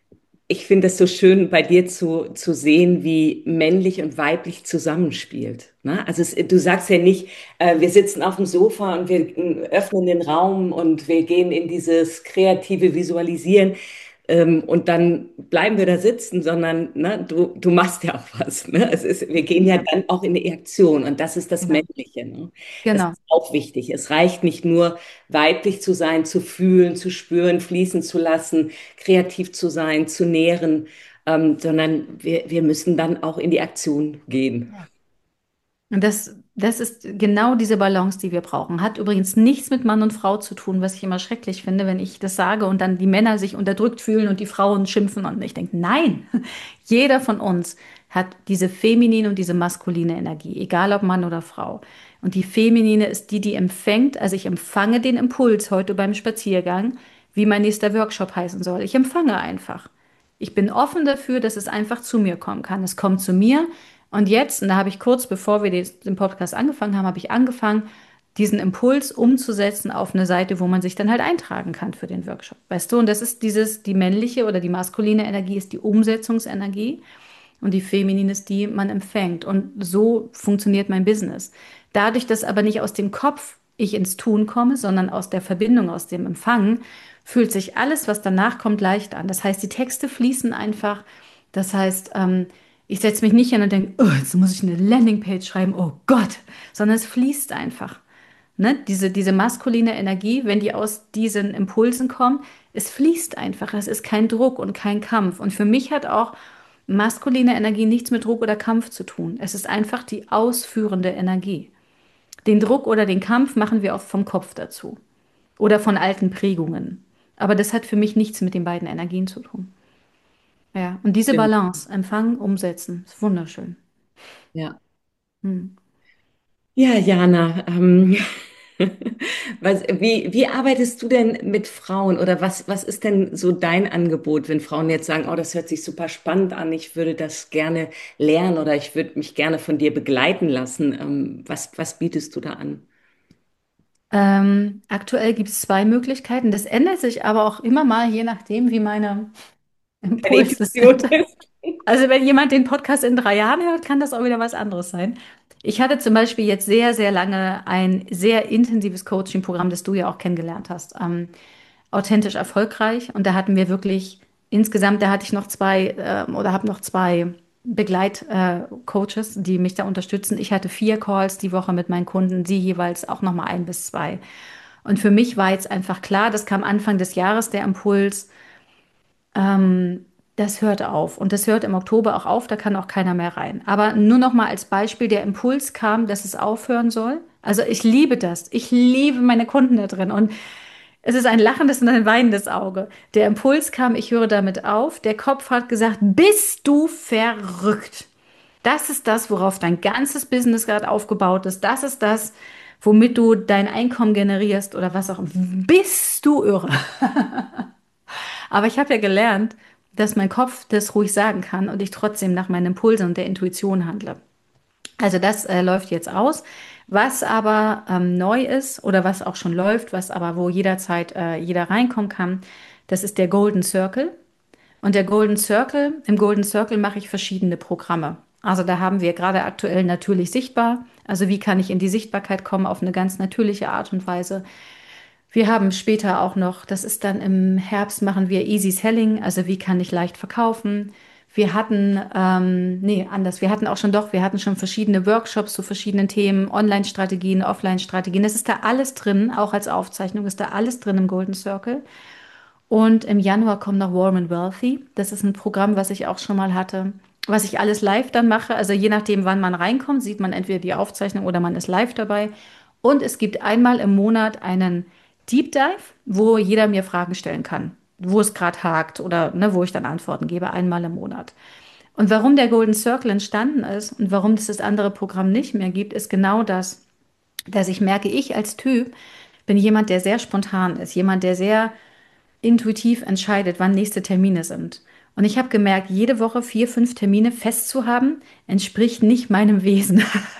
Ich finde es so schön, bei dir zu sehen, wie männlich und weiblich zusammenspielt. Ne? Also du sagst ja nicht, wir sitzen auf dem Sofa und wir öffnen den Raum und wir gehen in dieses kreative Visualisieren und dann bleiben wir da sitzen, sondern ne, du machst ja auch was. Ne? Wir gehen ja Ja, dann auch in die Aktion und das ist das genau. Männliche. Ne? Das Genau. ist auch wichtig. Es reicht nicht nur, weiblich zu sein, zu fühlen, zu spüren, fließen zu lassen, kreativ zu sein, zu nähren, sondern wir müssen dann auch in die Aktion gehen. Und das ist genau diese Balance, die wir brauchen. Hat übrigens nichts mit Mann und Frau zu tun, was ich immer schrecklich finde, wenn ich das sage und dann die Männer sich unterdrückt fühlen und die Frauen schimpfen. Und ich denke, nein, jeder von uns hat diese feminine und diese maskuline Energie, egal ob Mann oder Frau. Und die feminine ist die, die empfängt. Also ich empfange den Impuls heute beim Spaziergang, wie mein nächster Workshop heißen soll. Ich empfange einfach. Ich bin offen dafür, dass es einfach zu mir kommen kann. Es kommt zu mir. Und jetzt, und da habe ich kurz bevor wir den Podcast angefangen haben, habe ich angefangen, diesen Impuls umzusetzen auf eine Seite, wo man sich dann halt eintragen kann für den Workshop. Weißt du? Und das ist die männliche oder die maskuline Energie ist die Umsetzungsenergie und die feminine ist die, man empfängt. Und so funktioniert mein Business. Dadurch, dass aber nicht aus dem Kopf ich ins Tun komme, sondern aus der Verbindung, aus dem Empfangen, fühlt sich alles, was danach kommt, leicht an. Das heißt, die Texte fließen einfach. Das heißt, ich setze mich nicht hin und denke, oh, jetzt muss ich eine Landingpage schreiben, oh Gott, sondern es fließt einfach. Ne? Diese maskuline Energie, wenn die aus diesen Impulsen kommt, es fließt einfach. Es ist kein Druck und kein Kampf. Und für mich hat auch maskuline Energie nichts mit Druck oder Kampf zu tun. Es ist einfach die ausführende Energie. Den Druck oder den Kampf machen wir oft vom Kopf dazu oder von alten Prägungen. Aber das hat für mich nichts mit den beiden Energien zu tun. Ja, und diese Stimmt. Balance, empfangen, umsetzen, ist wunderschön. Ja. Hm. Ja, Jana, wie arbeitest du denn mit Frauen oder was ist denn so dein Angebot, wenn Frauen jetzt sagen, oh, das hört sich super spannend an, ich würde das gerne lernen oder ich würde mich gerne von dir begleiten lassen. Was bietest du da an? Aktuell gibt es zwei Möglichkeiten. Das ändert sich aber auch immer mal, je nachdem, wie meine Deine Impulse Intuition sind. ist. Also wenn jemand den Podcast in 3 Jahren hört, kann das auch wieder was anderes sein. Ich hatte zum Beispiel jetzt sehr, sehr lange ein sehr intensives Coaching-Programm, das du ja auch kennengelernt hast, authentisch erfolgreich. Und da hatten wir wirklich insgesamt, da hatte ich noch oder habe noch zwei Coaches, die mich da unterstützen. Ich hatte 4 Calls die Woche mit meinen Kunden, sie jeweils auch nochmal 1 bis 2. Und für mich war jetzt einfach klar, das kam Anfang des Jahres, der Impuls, Das hört auf und das hört im Oktober auch auf, da kann auch keiner mehr rein. Aber nur noch mal als Beispiel, der Impuls kam, dass es aufhören soll. Also ich liebe das. Ich liebe meine Kunden da drin und es ist ein lachendes und ein weinendes Auge. Der Impuls kam, ich höre damit auf. Der Kopf hat gesagt, bist du verrückt? Das ist das, worauf dein ganzes Business gerade aufgebaut ist. Das ist das, womit du dein Einkommen generierst oder was auch immer. Bist du irre? Aber ich habe ja gelernt, dass mein Kopf das ruhig sagen kann und ich trotzdem nach meinen Impulsen und der Intuition handle. Also das läuft jetzt aus. Was aber neu ist oder was auch schon läuft, was aber wo jederzeit jeder reinkommen kann, das ist der Golden Circle. Und der Golden Circle, im Golden Circle mache ich verschiedene Programme. Also da haben wir gerade aktuell natürlich sichtbar. Also wie kann ich in die Sichtbarkeit kommen auf eine ganz natürliche Art und Weise. Wir haben später auch noch, das ist dann im Herbst, machen wir Easy Selling, also wie kann ich leicht verkaufen. Wir hatten, nee, anders, wir hatten auch schon doch, wir hatten schon verschiedene Workshops zu verschiedenen Themen, Online-Strategien, Offline-Strategien. Das ist da alles drin, auch als Aufzeichnung ist da alles drin im Golden Circle. Und im Januar kommt noch Warm and Wealthy. Das ist ein Programm, was ich auch schon mal hatte, was ich alles live dann mache. Also je nachdem, wann man reinkommt, sieht man entweder die Aufzeichnung oder man ist live dabei. Und es gibt einmal im Monat einen Deep Dive, wo jeder mir Fragen stellen kann, wo es gerade hakt oder ne, wo ich dann Antworten gebe, einmal im Monat. Und warum der Golden Circle entstanden ist und warum es das andere Programm nicht mehr gibt, ist genau das, dass ich merke, ich als Typ bin jemand, der sehr spontan ist, jemand, der sehr intuitiv entscheidet, wann nächste Termine sind. Und ich habe gemerkt, jede Woche 4, 5 Termine festzuhaben, entspricht nicht meinem Wesen.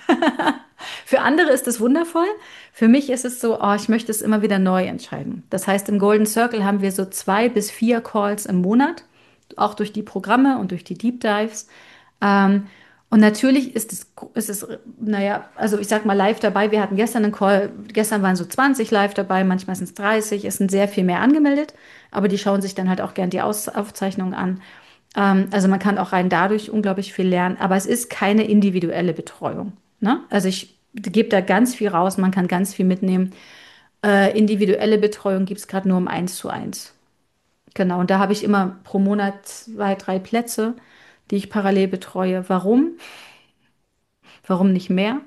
Für andere ist es wundervoll. Für mich ist es so, oh, ich möchte es immer wieder neu entscheiden. Das heißt, im Golden Circle haben wir so 2 bis 4 Calls im Monat, auch durch die Programme und durch die Deep Dives. Ähm, und natürlich ist es, naja, also ich sag mal live dabei. Wir hatten gestern einen Call, gestern waren so 20 live dabei, manchmal sind es 30, es sind sehr viel mehr angemeldet, aber die schauen sich dann halt auch gern die Aufzeichnungen an. Also man kann auch rein dadurch unglaublich viel lernen, aber es ist keine individuelle Betreuung. Ne? Also ich gebe da ganz viel raus, man kann ganz viel mitnehmen. Individuelle Betreuung gibt es gerade nur um 1:1. Genau, und da habe ich immer pro Monat 2, 3 Plätze, die ich parallel betreue. Warum? Warum nicht mehr?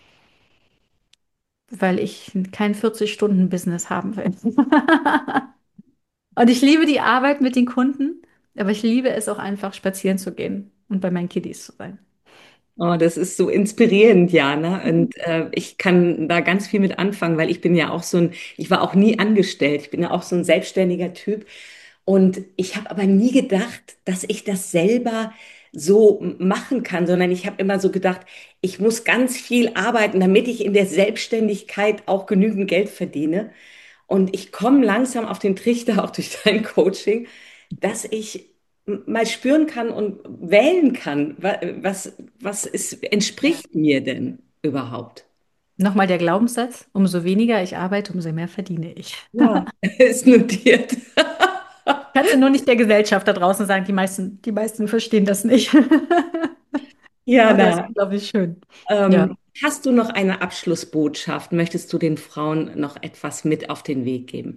Weil ich kein 40-Stunden-Business haben will. Und ich liebe die Arbeit mit den Kunden, aber ich liebe es auch einfach spazieren zu gehen und bei meinen Kiddies zu sein. Oh, das ist so inspirierend, Jana. Und ich kann da ganz viel mit anfangen, weil ich bin ja auch ich war auch nie angestellt. Ich bin ja auch so ein selbstständiger Typ. Und ich habe aber nie gedacht, dass ich das selber so machen kann, sondern ich habe immer so gedacht, ich muss ganz viel arbeiten, damit ich in der Selbstständigkeit auch genügend Geld verdiene. Und ich komme langsam auf den Trichter, auch durch dein Coaching, dass ich mal spüren kann und wählen kann, entspricht mir denn überhaupt? Nochmal der Glaubenssatz, umso weniger ich arbeite, umso mehr verdiene ich. Ja, ist notiert. Kannst du nur nicht der Gesellschaft da draußen sagen, die meisten verstehen das nicht. Aber der ist Jana, unglaublich schön. Ja. hast du noch eine Abschlussbotschaft? Möchtest du den Frauen noch etwas mit auf den Weg geben?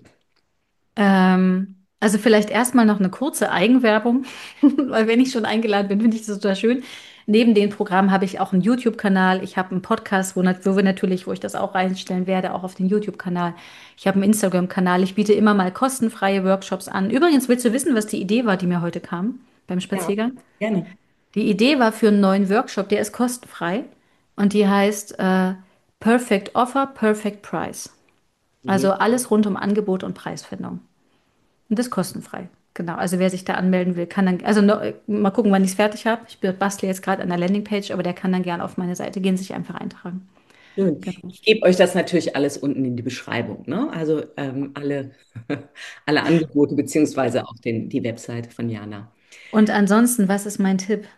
Also vielleicht erstmal noch eine kurze Eigenwerbung, weil wenn ich schon eingeladen bin, finde ich das total schön. Neben dem Programm habe ich auch einen YouTube-Kanal. Ich habe einen Podcast, wo wir natürlich, wo ich das auch reinstellen werde, auch auf den YouTube-Kanal. Ich habe einen Instagram-Kanal. Ich biete immer mal kostenfreie Workshops an. Übrigens, willst du wissen, was die Idee war, die mir heute kam beim Ja, Spaziergang? gerne. Die Idee war für einen neuen Workshop, der ist kostenfrei und die heißt Perfect Offer, Perfect Price. Je- Also alles rund um Angebot und Preisfindung. Und das ist kostenfrei. Genau. Also wer sich da anmelden will, kann dann, also mal gucken, wann ich es fertig habe. Ich bastle jetzt gerade an der Landingpage, aber der kann dann gerne auf meine Seite gehen, sich einfach eintragen. Schön. Genau. Ich gebe euch das natürlich alles unten in die Beschreibung, ne? Also alle Angebote beziehungsweise auch die Webseite von Jana. Und ansonsten, was ist mein Tipp?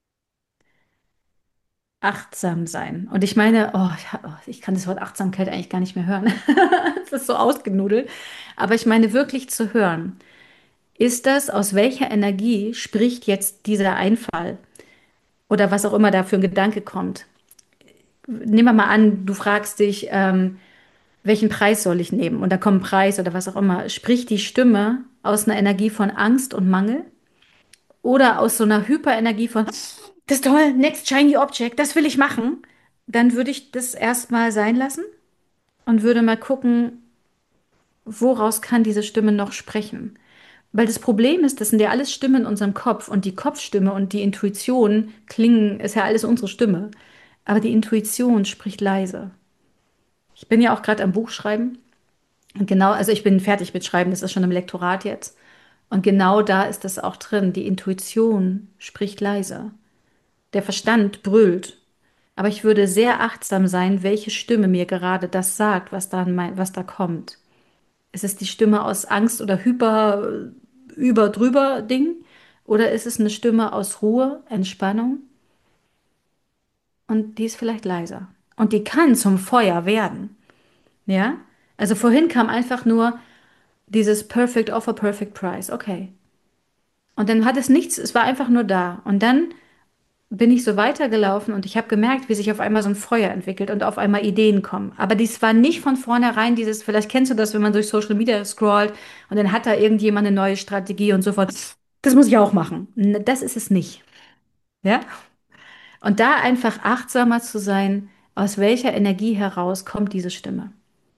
Achtsam sein. Und ich meine, ich kann das Wort Achtsamkeit eigentlich gar nicht mehr hören. Es ist so ausgenudelt. Aber ich meine wirklich zu hören. Ist das, aus welcher Energie spricht jetzt dieser Einfall oder was auch immer da für ein Gedanke kommt? Nehmen wir mal an, du fragst dich, welchen Preis soll ich nehmen? Und da kommt ein Preis oder was auch immer. Spricht die Stimme aus einer Energie von Angst und Mangel? oder aus so einer Hyperenergie von, das ist toll, next shiny object, das will ich machen, dann würde ich das erstmal sein lassen und würde mal gucken, woraus kann diese Stimme noch sprechen. Weil das Problem ist, das sind ja alles Stimmen in unserem Kopf und die Kopfstimme und die Intuition klingen, ist ja alles unsere Stimme. Aber die Intuition spricht leise. Ich bin ja auch gerade am Buch schreiben. Und genau, also ich bin fertig mit Schreiben, das ist schon im Lektorat jetzt. Und genau da ist das auch drin. Die Intuition spricht leise. Der Verstand brüllt. Aber ich würde sehr achtsam sein, welche Stimme mir gerade das sagt, was da kommt. Ist es die Stimme aus Angst oder über drüber Ding? Oder ist es eine Stimme aus Ruhe, Entspannung? Und die ist vielleicht leiser. Und die kann zum Feuer werden. Ja? Also vorhin kam einfach nur dieses Perfect Offer, Perfect Price. Okay. Und dann hat es nichts, es war einfach nur da. Und dann bin ich so weitergelaufen und ich habe gemerkt, wie sich auf einmal so ein Feuer entwickelt und auf einmal Ideen kommen. Aber dies war nicht von vornherein dieses, vielleicht kennst du das, wenn man durch Social Media scrollt und dann hat da irgendjemand eine neue Strategie und sofort, das muss ich auch machen. Das ist es nicht. Ja? Und da einfach achtsamer zu sein, aus welcher Energie heraus kommt diese Stimme.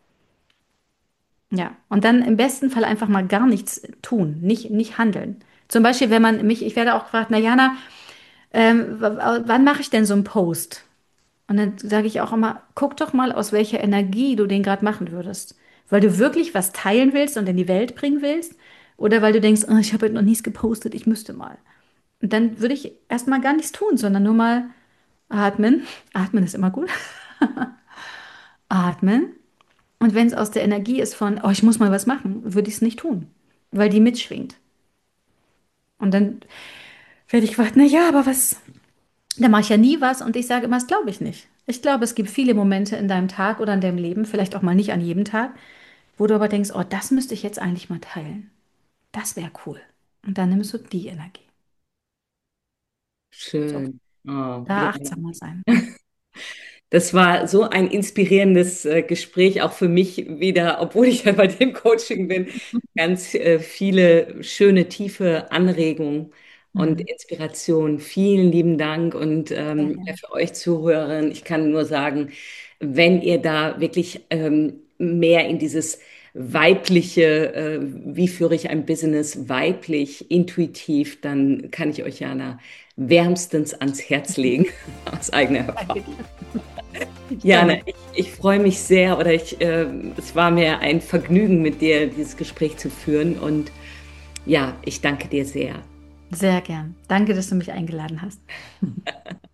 Ja, und dann im besten Fall einfach mal gar nichts tun, nicht handeln. Zum Beispiel, wenn man mich, ich werde auch gefragt, na Jana, wann mache ich denn so einen Post? Und dann sage ich auch immer, guck doch mal, aus welcher Energie du den gerade machen würdest. Weil du wirklich was teilen willst und in die Welt bringen willst? Oder weil du denkst, oh, ich habe heute noch nichts gepostet, ich müsste mal. Und dann würde ich erstmal gar nichts tun, sondern nur mal atmen. Atmen ist immer gut. Atmen. Und wenn es aus der Energie ist von, oh, ich muss mal was machen, würde ich es nicht tun, weil die mitschwingt. Und dann werde ich gefragt, na ja, aber was? Da mache ich ja nie was und ich sage immer, das glaube ich nicht. Ich glaube, es gibt viele Momente in deinem Tag oder in deinem Leben, vielleicht auch mal nicht an jedem Tag, wo du aber denkst, oh, das müsste ich jetzt eigentlich mal teilen. Das wäre cool. Und dann nimmst du die Energie. So, Schön. Oh, da ja. achtsamer sein. Das war so ein inspirierendes Gespräch, auch für mich wieder, obwohl ich ja bei dem Coaching bin, ganz viele schöne, tiefe Anregungen und Mhm. Inspiration. Vielen lieben Dank und Sehr ja, gerne. für euch Zuhörerinnen, ich kann nur sagen, wenn ihr da wirklich mehr in dieses weibliche, wie führe ich ein Business weiblich, intuitiv, dann kann ich euch Jana wärmstens ans Herz legen, aus eigener Danke Erfahrung. dir. Jana, Gerne. ich freue mich sehr oder es war mir ein Vergnügen, mit dir dieses Gespräch zu führen und ja, ich danke dir sehr. Sehr gern. Danke, dass du mich eingeladen hast.